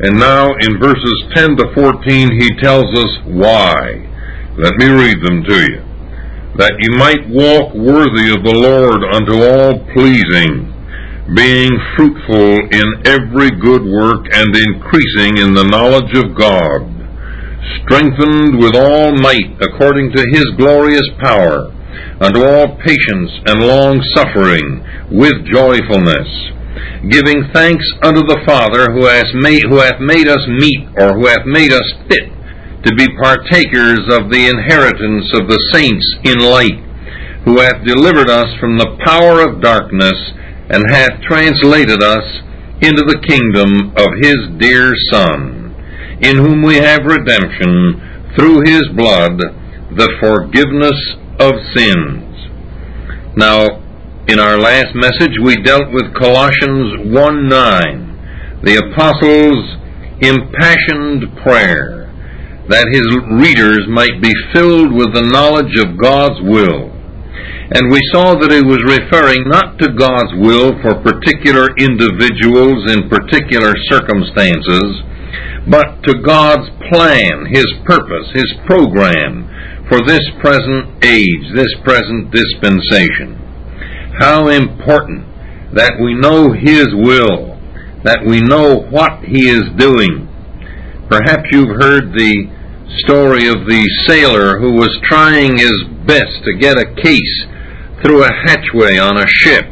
And now in verses 10 to 14 he tells us why. Let me read them to you. That you might walk worthy of the Lord unto all pleasing, being fruitful in every good work and increasing in the knowledge of God, strengthened with all might according to his glorious power, unto all patience and long suffering with joyfulness, giving thanks unto the Father who hath made us meet, or who hath made us fit to be partakers of the inheritance of the saints in light, who hath delivered us from the power of darkness, and hath translated us into the kingdom of his dear Son, in whom we have redemption through his blood, the forgiveness of sins. Now, in our last message we dealt with Colossians 1:9, the Apostle's impassioned prayer, that his readers might be filled with the knowledge of God's will. And we saw that he was referring not to God's will for particular individuals in particular circumstances, but to God's plan, his purpose, his program for this present age, this present dispensation. How important that we know his will, that we know what he is doing. Perhaps you've heard the story of the sailor who was trying his best to get a case through a hatchway on a ship.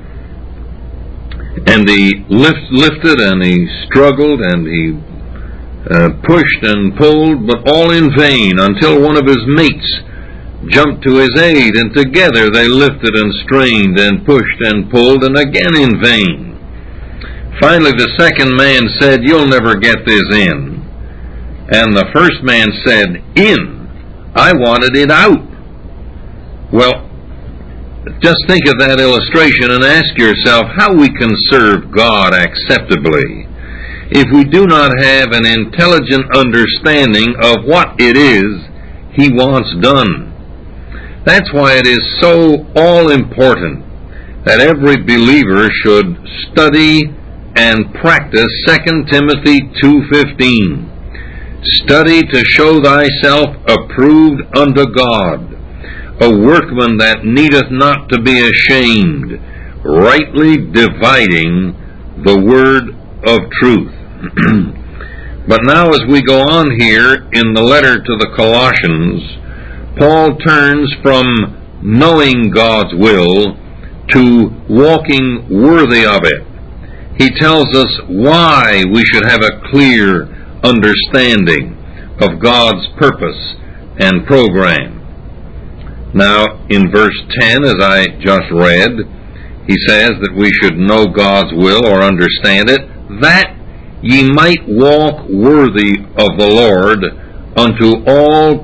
And he lifted and he struggled and he pushed and pulled, but all in vain, until one of his mates jumped to his aid, and together they lifted and strained and pushed and pulled, and again in vain. Finally the second man said, "You'll never get this in." And the first man said, "In? I wanted it out." Well, just think of that illustration and ask yourself how we can serve God acceptably if we do not have an intelligent understanding of what it is he wants done. That's why it is so all-important that every believer should study and practice 2 Timothy 2:15. Study to show thyself approved unto God, a workman that needeth not to be ashamed, rightly dividing the word of truth. But now as we go on here in the letter to the Colossians, Paul turns from knowing God's will to walking worthy of it. He tells us why we should have a clear understanding of God's purpose and program. Now, in verse 10, as I just read, he says that we should know God's will or understand it, that ye might walk worthy of the Lord unto all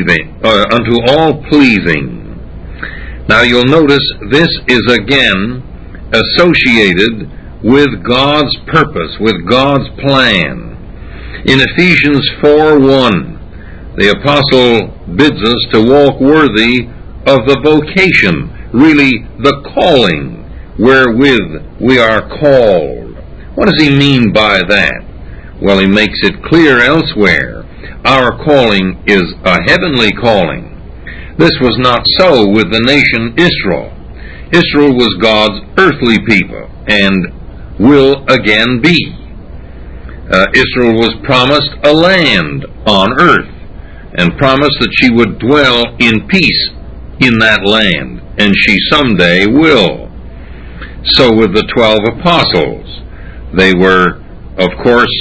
pleasing. Now you'll notice this is again associated with God's purpose, with God's plan. In Ephesians 4:1, the apostle bids us to walk worthy of the vocation, really the calling wherewith we are called. What does he mean by that? Well, he makes it clear elsewhere. Our calling is a heavenly calling. This was not so with the nation Israel. Israel was God's earthly people and will again be. Israel was promised a land on earth and promised that she would dwell in peace in that land, and she someday will. So with the 12 apostles, they were, of course,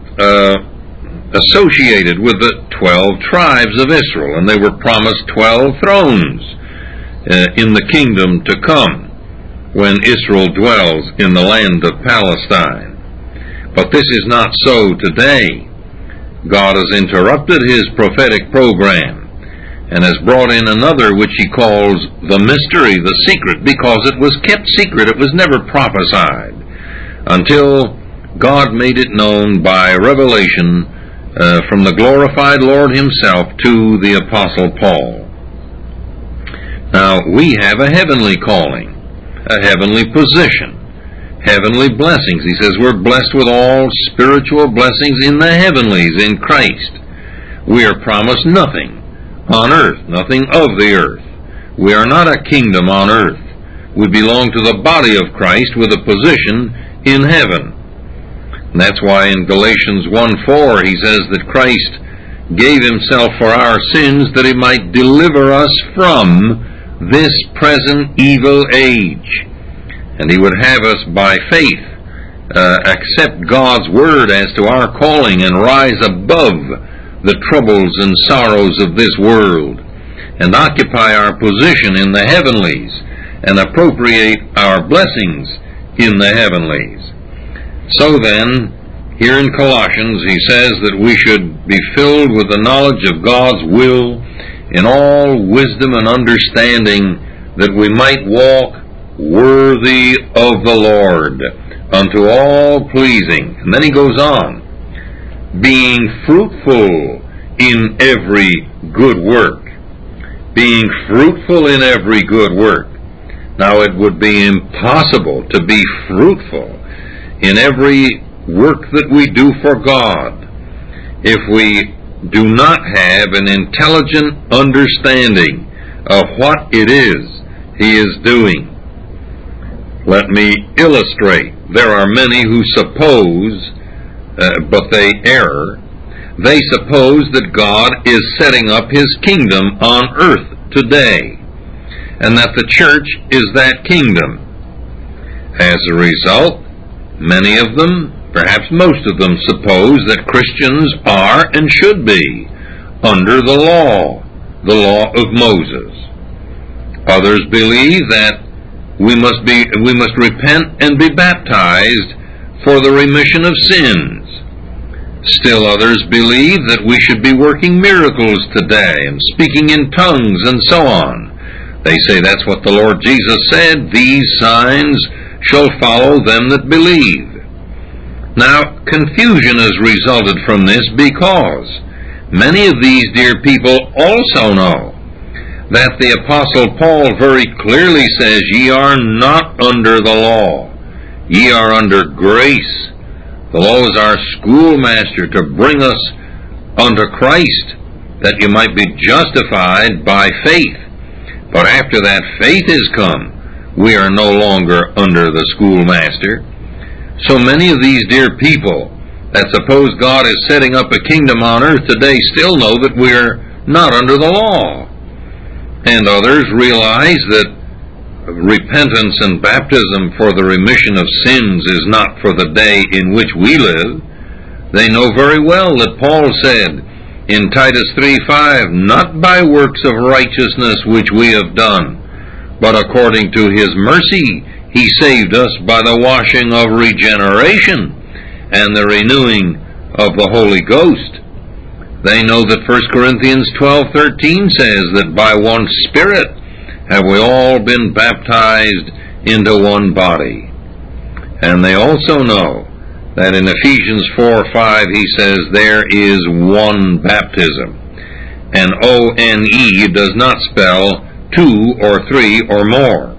associated with the 12 tribes of Israel, and they were promised 12 thrones in the kingdom to come when Israel dwells in the land of Palestine. But this is not so today. God has interrupted his prophetic program and has brought in another which he calls the mystery, the secret, because it was kept secret. It was never prophesied until God made it known by revelation from the glorified Lord himself to the Apostle Paul. Now, we have a heavenly calling, a heavenly position, heavenly blessings. He says we're blessed with all spiritual blessings in the heavenlies in Christ. We are promised nothing on earth, nothing of the earth. We are not a kingdom on earth. We belong to the body of Christ with a position in heaven. And that's why in Galatians 1:4 he says that Christ gave himself for our sins that he might deliver us from this present evil age. And he would have us by faith accept God's word as to our calling and rise above the troubles and sorrows of this world and occupy our position in the heavenlies and appropriate our blessings in the heavenlies. So then, here in Colossians, he says that we should be filled with the knowledge of God's will in all wisdom and understanding, that we might walk worthy of the Lord, unto all pleasing. And then he goes on, being fruitful in every good work. Being fruitful in every good work. Now it would be impossible to be fruitful in every work that we do for God if we do not have an intelligent understanding of what it is he is doing. Let me illustrate. There are many who suppose, but they err, they suppose that God is setting up his kingdom on earth today, and that the church is that kingdom. As a result, many of them, perhaps most of them, suppose that Christians are and should be under the law of Moses. Others believe that we must repent and be baptized for the remission of sins. Still others believe that we should be working miracles today and speaking in tongues and so on. They say that's what the Lord Jesus said, these signs shall follow them that believe. Now, confusion has resulted from this because many of these dear people also know that the Apostle Paul very clearly says, ye are not under the law, ye are under grace. The law is our schoolmaster to bring us unto Christ, that you might be justified by faith. But after that faith is come, we are no longer under the schoolmaster. So many of these dear people that suppose God is setting up a kingdom on earth today still know that we're not under the law. And others realize that repentance and baptism for the remission of sins is not for the day in which we live. They know very well that Paul said in Titus 3:5, not by works of righteousness which we have done, but according to his mercy he saved us by the washing of regeneration and the renewing of the Holy Ghost. They know that 1 Corinthians 12:13 says that by one Spirit have we all been baptized into one body. And they also know that in Ephesians 4:5 he says there is one baptism. And O-N-E does not spell two or three or more.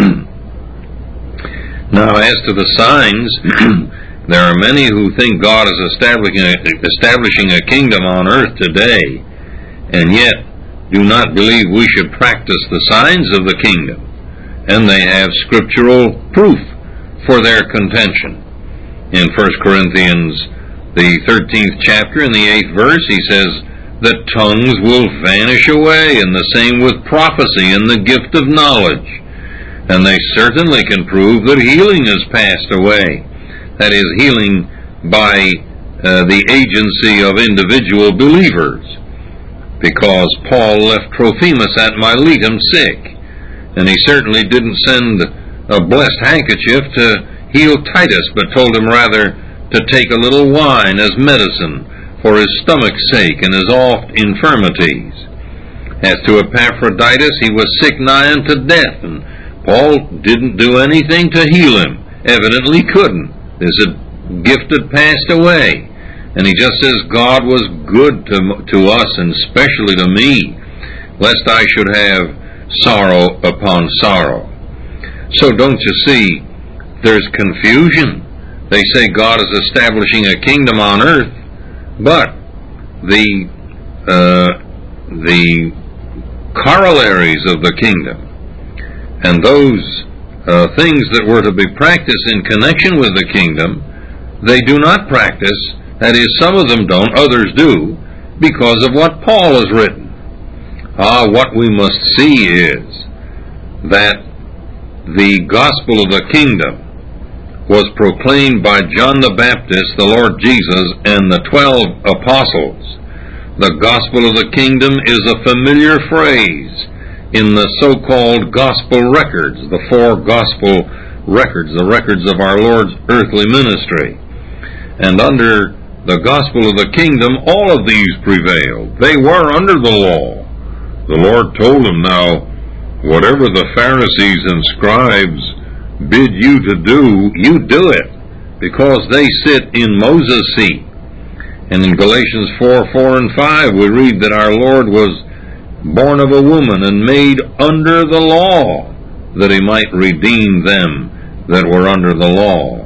Now, as to the signs, there are many who think God is establishing a kingdom on earth today, and yet do not believe we should practice the signs of the kingdom, and they have scriptural proof for their contention. In 1 Corinthians, the 13th chapter, in the 8th verse, he says that tongues will vanish away, and the same with prophecy and the gift of knowledge. And they certainly can prove that healing has passed away. That is, healing by the agency of individual believers. Because Paul left Trophimus at Miletum sick, and he certainly didn't send a blessed handkerchief to heal Titus, but told him rather to take a little wine as medicine for his stomach's sake and his oft infirmities. As to Epaphroditus, he was sick nigh unto death, and Paul didn't do anything to heal him, evidently couldn't. His gift had passed away. And he just says, God was good to us, and especially to me, lest I should have sorrow upon sorrow. So don't you see there's confusion. They say God is establishing a kingdom on earth, but the corollaries of the kingdom and those things that were to be practiced in connection with the kingdom, they do not practice. That is, some of them don't, others do, because of what Paul has written. What we must see is that the gospel of the kingdom was proclaimed by John the Baptist, the Lord Jesus, and the 12 apostles. The gospel of the kingdom is a familiar phrase in the so-called gospel records, the 4 gospel records, the records of our Lord's earthly ministry. And under the gospel of the kingdom, all of these prevailed. They were under the law. The Lord told them, now, whatever the Pharisees and scribes bid you to do, you do it, because they sit in Moses' seat. And in Galatians 4:4 and 5, we read that our Lord was born of a woman and made under the law, that he might redeem them that were under the law.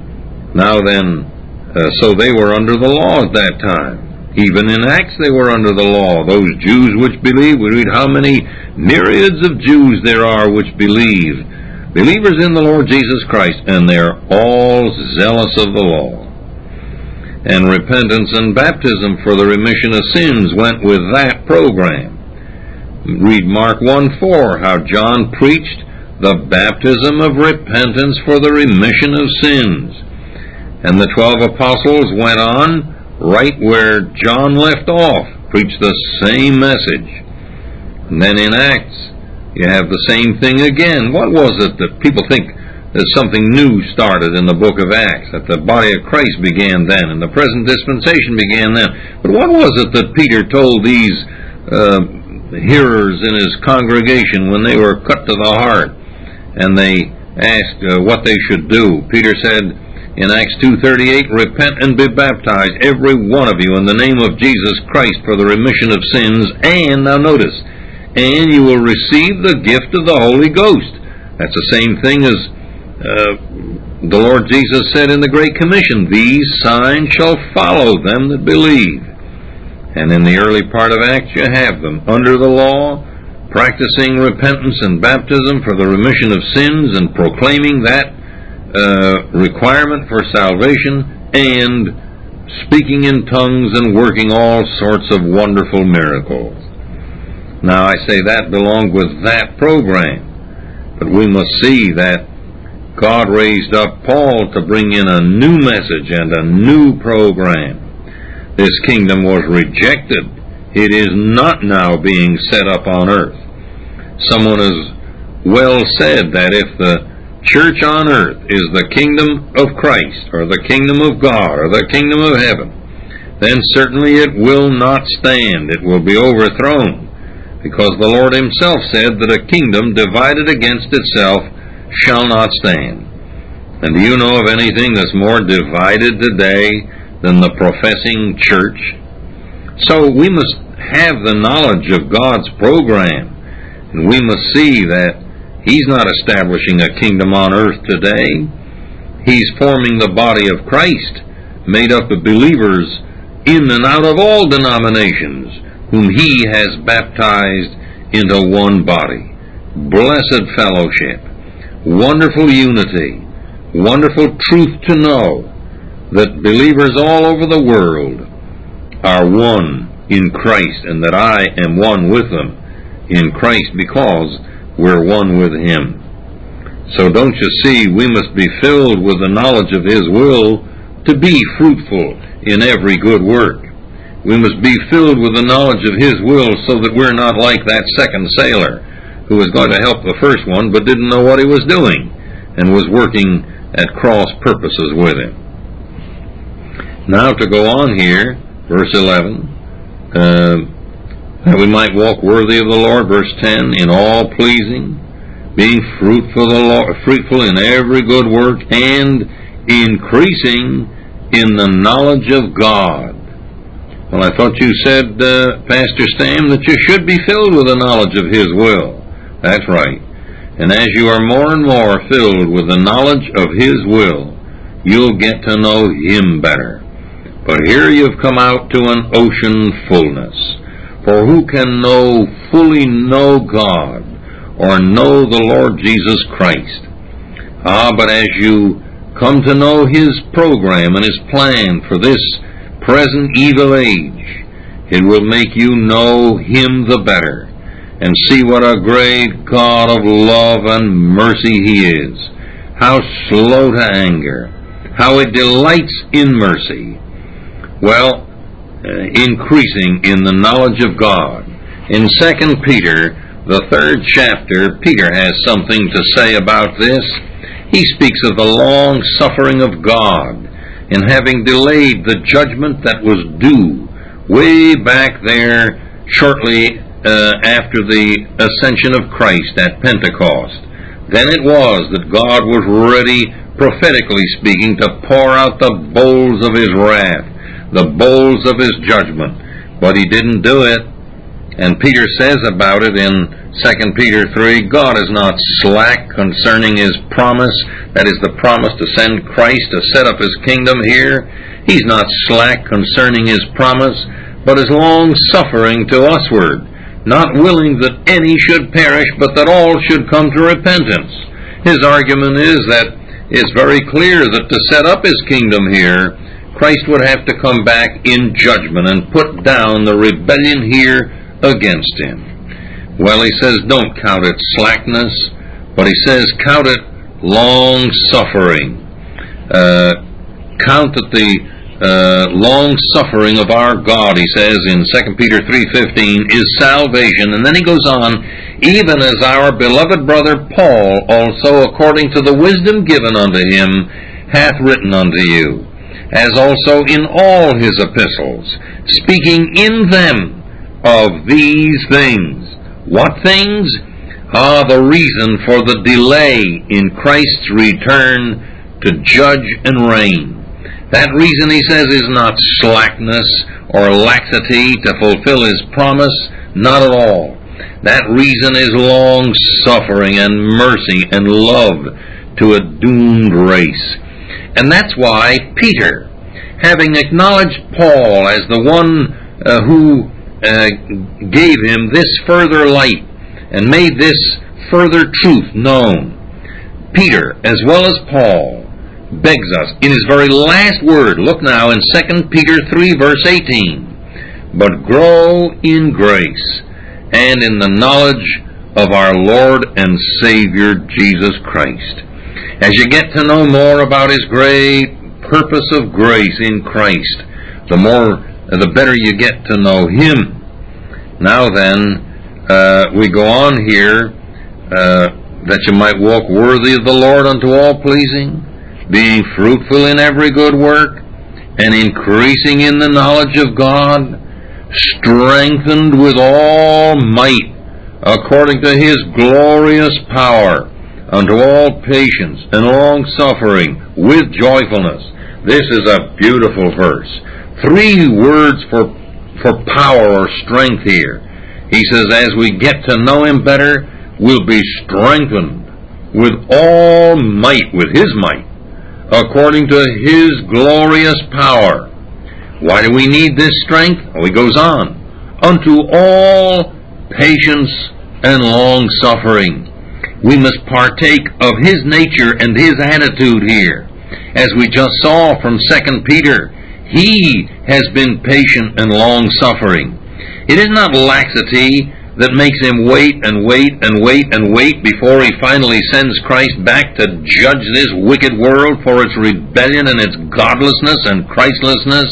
Now then, so they were under the law at that time. Even in Acts they were under the law. Those Jews which believe, we read how many myriads of Jews there are which believe. Believers in the Lord Jesus Christ, and they're all zealous of the law. And repentance and baptism for the remission of sins went with that program. Read Mark 1:4, how John preached the baptism of repentance for the remission of sins. And the 12 apostles went on right where John left off, preached the same message. And then in Acts, you have the same thing again. What was it that people think that something new started in the book of Acts, that the body of Christ began then, and the present dispensation began then? But what was it that Peter told these hearers in his congregation when they were cut to the heart, and they asked what they should do? Peter said in Acts 2:38, repent and be baptized, every one of you, in the name of Jesus Christ for the remission of sins, and, now notice, and you will receive the gift of the Holy Ghost. That's the same thing as the Lord Jesus said in the Great Commission, these signs shall follow them that believe. And in the early part of Acts you have them under the law, practicing repentance and baptism for the remission of sins and proclaiming that requirement for salvation, and speaking in tongues and working all sorts of wonderful miracles. Now I say that belonged with that program, but we must see that God raised up Paul to bring in a new message and a new program. This kingdom was rejected. It is not now being set up on earth. Someone has well said that if the church on earth is the kingdom of Christ, or the kingdom of God, or the kingdom of heaven, then certainly it will not stand. It will be overthrown, because the Lord himself said that a kingdom divided against itself shall not stand. And do you know of anything that's more divided today than the professing church? So we must have the knowledge of God's program, and we must see that he's not establishing a kingdom on earth today. He's forming the body of Christ, made up of believers in and out of all denominations, whom he has baptized into one body. Blessed fellowship, wonderful unity, wonderful truth to know that believers all over the world are one in Christ, and that I am one with them in Christ because we're one with him. So don't you see, we must be filled with the knowledge of his will to be fruitful in every good work. We must be filled with the knowledge of his will so that we're not like that second sailor who was going to help the first one but didn't know what he was doing and was working at cross purposes with him. Now to go on here, verse 11, that we might walk worthy of the Lord, verse 10, in all pleasing, being fruitful in every good work, and increasing in the knowledge of God. Well, I thought you said, Pastor Stam, that you should be filled with the knowledge of his will. That's right. And as you are more and more filled with the knowledge of His will, you'll get to know Him better. But here you've come out to an ocean fullness. For who can fully know God or know the Lord Jesus Christ? But as you come to know His program and His plan for this present evil age, it will make you know Him the better and see what a great God of love and mercy He is, how slow to anger, how it delights in mercy. Well, increasing in the knowledge of God. In 2 Peter, the 3rd chapter, Peter has something to say about this. He speaks of the long suffering of God in having delayed the judgment that was due way back there shortly after the ascension of Christ at Pentecost. Then it was that God was ready, prophetically speaking, to pour out the bowls of His wrath, the bowls of His judgment. But He didn't do it. And Peter says about it in 2 Peter 3, God is not slack concerning His promise, that is the promise to send Christ to set up His kingdom here. He's not slack concerning His promise, but is long-suffering to usward, not willing that any should perish, but that all should come to repentance. His argument is that it's very clear that to set up His kingdom here, Christ would have to come back in judgment and put down the rebellion here against Him. Well, he says, don't count it slackness, but he says, count it long-suffering. Count that the long-suffering of our God, he says in 2 Peter 3:15, is salvation. And then he goes on, even as our beloved brother Paul also, according to the wisdom given unto him, hath written unto you, as also in all his epistles, speaking in them of these things. What things? The reason for the delay in Christ's return to judge and reign. That reason, he says, is not slackness or laxity to fulfill His promise, not at all. That reason is long-suffering and mercy and love to a doomed race. And that's why Peter, having acknowledged Paul as the one who gave him this further light and made this further truth known, Peter, as well as Paul, begs us in his very last word. Look now in 2 Peter 3 verse 18. But grow in grace and in the knowledge of our Lord and Savior Jesus Christ. As you get to know more about His great purpose of grace in Christ, the better you get to know Him. Now then, we go on here, that you might walk worthy of the Lord unto all pleasing, being fruitful in every good work, and increasing in the knowledge of God, strengthened with all might, according to His glorious power, unto all patience and long-suffering, with joyfulness. This is a beautiful verse. 3 words for power or strength here. He says, as we get to know Him better, we'll be strengthened with all might, with His might, according to His glorious power. Why do we need this strength? Oh, he goes on. Unto all patience and long-suffering. We must partake of His nature and His attitude here. As we just saw from 2 Peter, He has been patient and long-suffering. It is not laxity that makes Him wait and wait and wait and wait before He finally sends Christ back to judge this wicked world for its rebellion and its godlessness and Christlessness.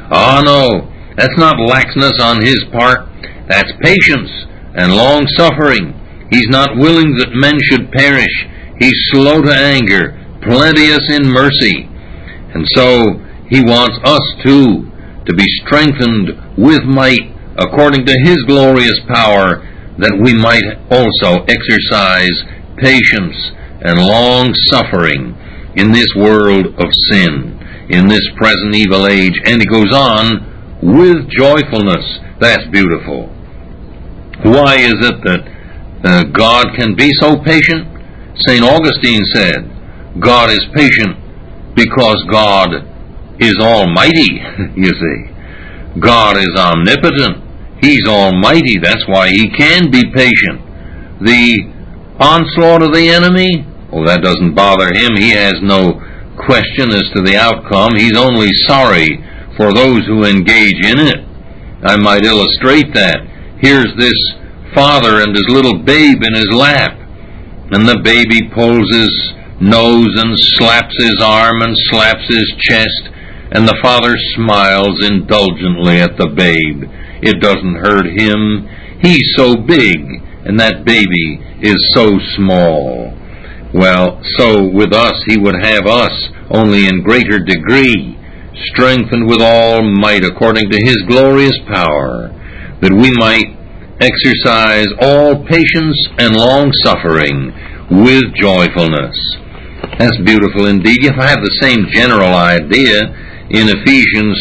No, that's not laxness on His part. That's patience and long-suffering. He's not willing that men should perish. He's slow to anger, plenteous in mercy. And so He wants us too to be strengthened with might according to His glorious power, that we might also exercise patience and long-suffering in this world of sin, in this present evil age. And he goes on, with joyfulness. That's beautiful. Why is it that God can be so patient? St. Augustine said, God is patient because God is almighty, you see. God is omnipotent. He's almighty. That's why he can be patient. The onslaught of the enemy, that doesn't bother him. He has no question as to the outcome. He's only sorry for those who engage in it. I might illustrate that. Here's this father and his little babe in his lap, and the baby pulls his nose and slaps his arm and slaps his chest, and the father smiles indulgently at the babe. It doesn't hurt him. He's so big, and that baby is so small. Well, so with us, he would have us, only in greater degree, strengthened with all might according to his glorious power, that we might exercise all patience and long-suffering with joyfulness. That's beautiful indeed. You have the same general idea in Ephesians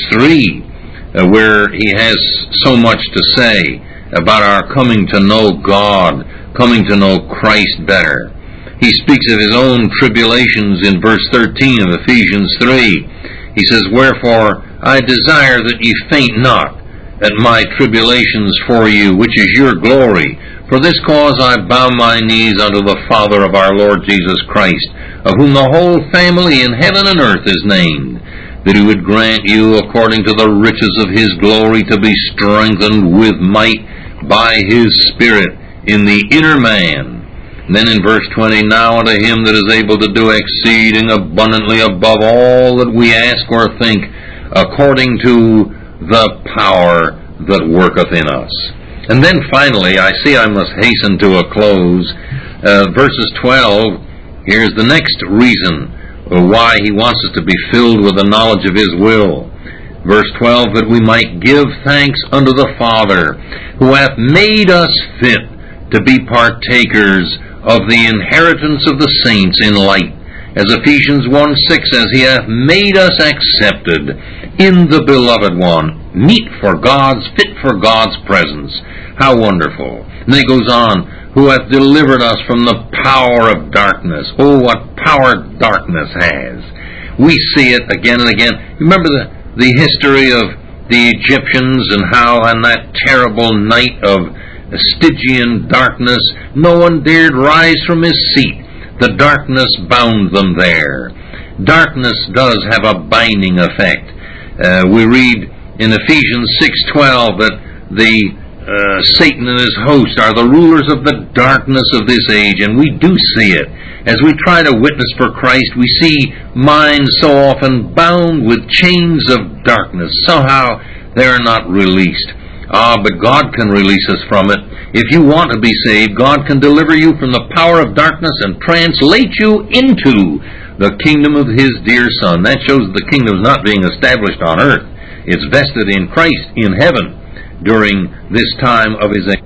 3, where he has so much to say about our coming to know God, coming to know Christ better. He speaks of his own tribulations in verse 13 of Ephesians 3. He says, Wherefore I desire that ye faint not at my tribulations for you, which is your glory. For this cause I bow my knees unto the Father of our Lord Jesus Christ, of whom the whole family in heaven and earth is named, that he would grant you, according to the riches of his glory, to be strengthened with might by his Spirit in the inner man. And then in verse 20, Now unto him that is able to do exceeding abundantly above all that we ask or think, according to the power that worketh in us. And then finally, I see I must hasten to a close. Verses 12, here's the next reason why he wants us to be filled with the knowledge of his will. Verse 12, that we might give thanks unto the Father, who hath made us fit to be partakers of the inheritance of the saints in light. As Ephesians 1:6 says, He hath made us accepted in the Beloved One, fit for God's presence. How wonderful. And then he goes on, who hath delivered us from the power of darkness. Oh, what power darkness has. We see it again and again. Remember the history of the Egyptians and how on that terrible night of Stygian darkness, no one dared rise from his seat. The darkness bound them there. Darkness does have a binding effect. We read in Ephesians 6:12 that Satan and his host are the rulers of the darkness of this age, and we do see it. As we try to witness for Christ, we see minds so often bound with chains of darkness. Somehow they are not released. But God can release us from it. If you want to be saved, God can deliver you from the power of darkness and translate you into the kingdom of His dear Son. That shows the kingdom is not being established on earth. It's vested in Christ in heaven during this time of His